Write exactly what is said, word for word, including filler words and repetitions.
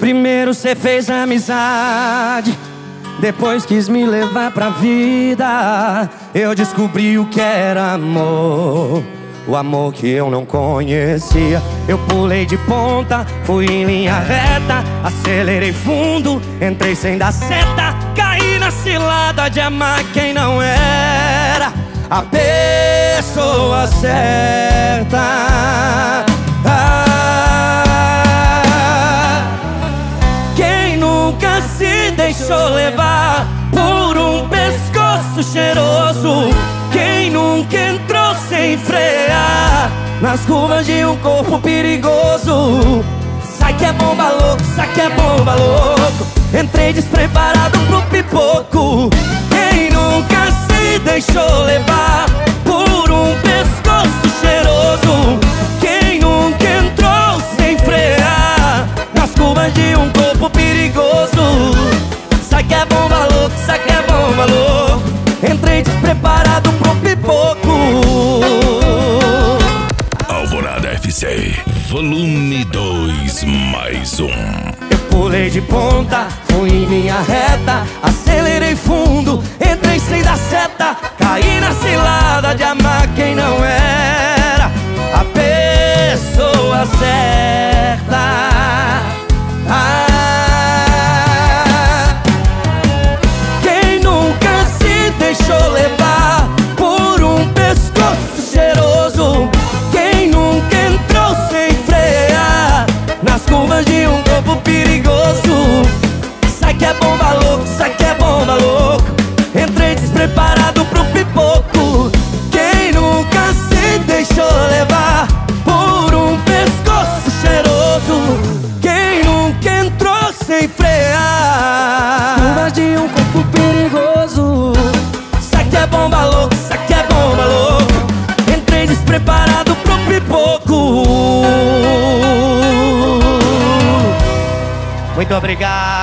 Primeiro cê fez amizade, depois quis me levar pra vida. Eu descobri o que era amor, o amor que eu não conhecia. Eu pulei de ponta, fui em linha reta, acelerei fundo, entrei sem dar seta. Caí na cilada de amar quem não era a pessoa certa. Ah, quem nunca se deixou levar por um pescoço cheiroso? Quem nunca entrou sem frear nas curvas de um corpo perigoso? Sai que é bomba louco, sai que é bomba louco. Entrei despreparado pro pipoco. Quem nunca se deixou levar por um pescoço cheiroso? Quem nunca entrou sem frear nas curvas de um corpo perigoso? Sai que é bomba louco, sai que é bomba louco. Entrei despreparado pro pipoco. Alvorada F C, volume dois mais um. Eu pulei de ponta, fui em linha reta, acelerei fundo, entrei sem dar seta. Caí na cilada de amar quem não era a pessoa certa. Ah, quem nunca se deixou levar por um pescoço cheiroso? Quem nunca entrou sem frear nas curvas de um corpo perigoso? Sai que é bomba louco, sai que é bomba louco. Entrei despreparado pro pipoco. Quem nunca se deixou levar por um pescoço cheiroso? Quem nunca entrou sem frear nas curvas de um corpo perigoso? Sai que é bomba louco, sai que é bomba louco. Entrei despreparado pro pipoco. Muito obrigado.